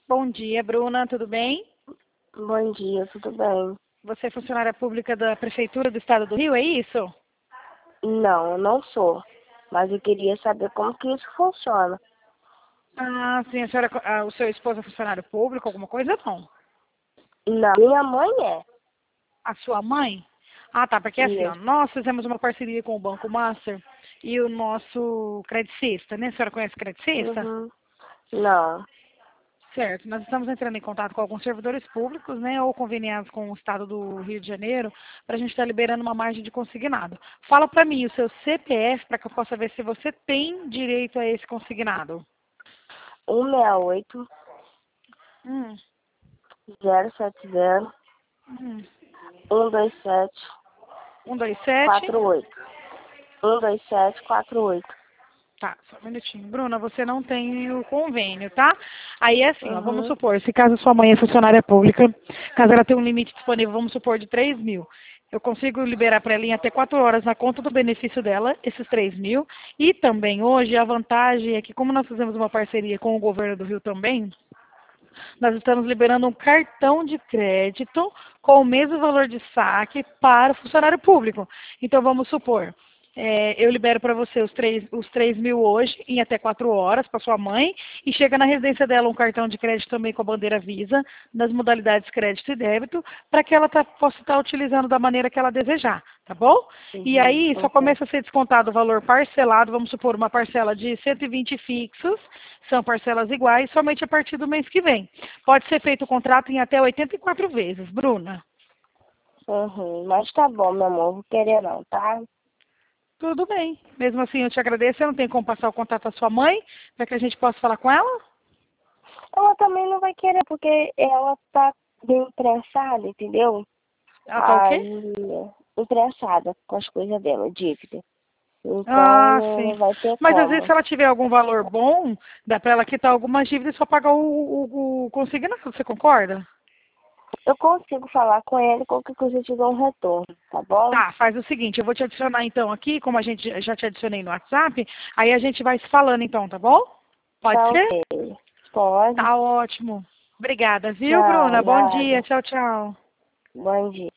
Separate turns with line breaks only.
Bom dia, Bruna, tudo bem?
Bom dia, tudo bem?
Você é funcionária pública da Prefeitura do Estado do Rio, é isso?
Não, eu não sou. Mas eu queria saber como que isso funciona.
Ah, sim, a senhora, o seu esposo é funcionário público, alguma coisa? Não.
Não, minha mãe é.
A sua mãe? Ah, tá, porque assim, ó,
Isso.
nós fizemos uma parceria com o Banco Master e o nosso Credicista, né? A senhora conhece o Credicista?
Uhum. Não.
Certo, nós estamos entrando em contato com alguns servidores públicos, né, ou conveniados com o Estado do Rio de Janeiro, para a gente estar liberando uma margem de consignado. Fala para mim o seu CPF para que eu possa ver se você tem direito a esse consignado.
168
Hum,
070
hum.
127
127.
48. 127 48.
Tá, só um minutinho. Bruna, você não tem o convênio, tá? Aí é assim, ó, vamos
Uhum.
supor, se caso sua mãe é funcionária pública, caso ela tenha um limite disponível, vamos supor, de 3.000, eu consigo liberar para ela em até 4 horas na conta do benefício dela, esses 3.000. E também hoje a vantagem é que como nós fizemos uma parceria com o governo do Rio também, nós estamos liberando um cartão de crédito com o mesmo valor de saque para o funcionário público. Então, vamos supor, eu libero para você os 3.000 hoje, em até 4 horas, para sua mãe, e chega na residência dela um cartão de crédito também com a bandeira Visa, nas modalidades crédito e débito, para que ela possa estar utilizando da maneira que ela desejar, tá bom? E
Uhum.
aí, só
Ok.
começa a ser descontado o valor parcelado, vamos supor, uma parcela de 120 fixos, são parcelas iguais, somente a partir do mês que vem. Pode ser feito o contrato em até 84 vezes, Bruna.
Uhum. Mas tá bom, meu amor. Vou querer não, tá?
Tudo bem. Mesmo assim, eu te agradeço. Eu não tenho como passar o contato da sua mãe, para que a gente possa falar com ela?
Ela também não vai querer, porque ela tá bem pressada, entendeu?
Ela tá o quê?
Aí, estressada com as coisas dela, dívida. Então,
Ah,
não
sim.
vai ter
Mas às vezes, se
como.
ela tiver algum valor bom, dá para ela quitar algumas dívidas e só pagar o consignado. Você concorda?
Eu consigo falar com ele, qualquer coisa eu te dou um retorno, tá bom?
Tá, faz o seguinte, eu vou te adicionar então aqui, como a gente já te adicionei no WhatsApp, aí a gente vai se falando então, tá bom? Pode
Tá
ser?
ok. Pode.
Tá ótimo. Obrigada, viu,
Tchau,
Bruna? Bom dia.
nada.
Tchau, tchau.
Bom dia.